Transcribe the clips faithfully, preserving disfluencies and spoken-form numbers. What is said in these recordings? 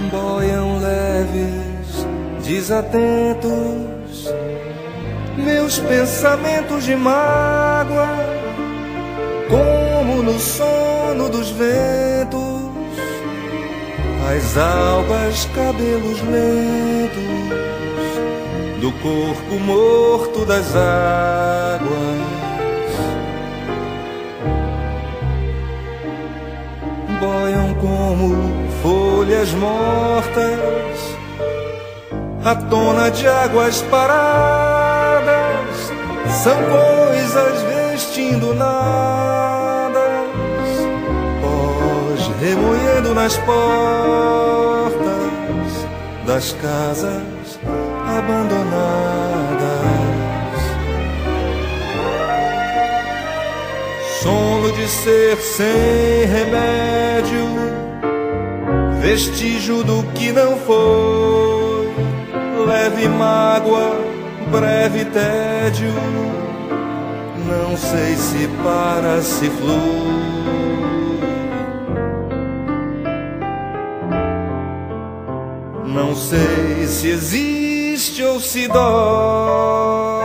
boiam leves, desatentos, meus pensamentos de mágoa, como no sono dos ventos, as algas, cabelos lentos, do corpo morto das águas. Boiam como folhas mortas, a tona de águas paradas, são coisas vestindo nadas, pós remoendo nas portas das casas abandonadas. Sono de ser sem remédio, vestígio do que não foi, leve mágoa, breve tédio, não sei se para, se flui. Não sei se existe ou se dói.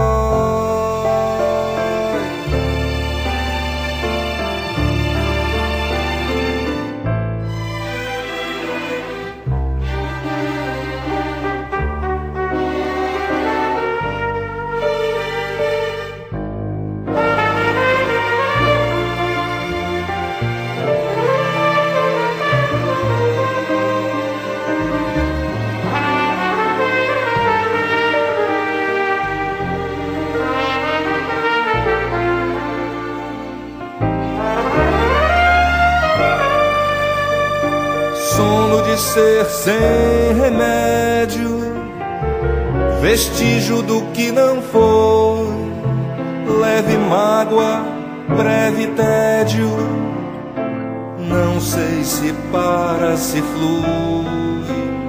Sono de ser sem remédio, vestígio do que não foi, leve mágoa, breve tédio, não sei se para, se flui.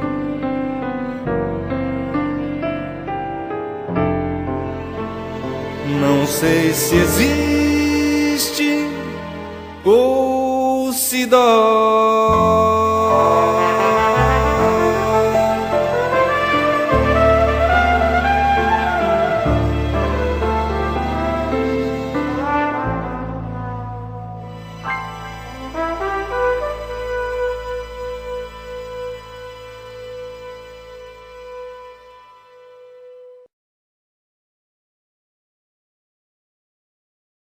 Não sei se existe ou se dói.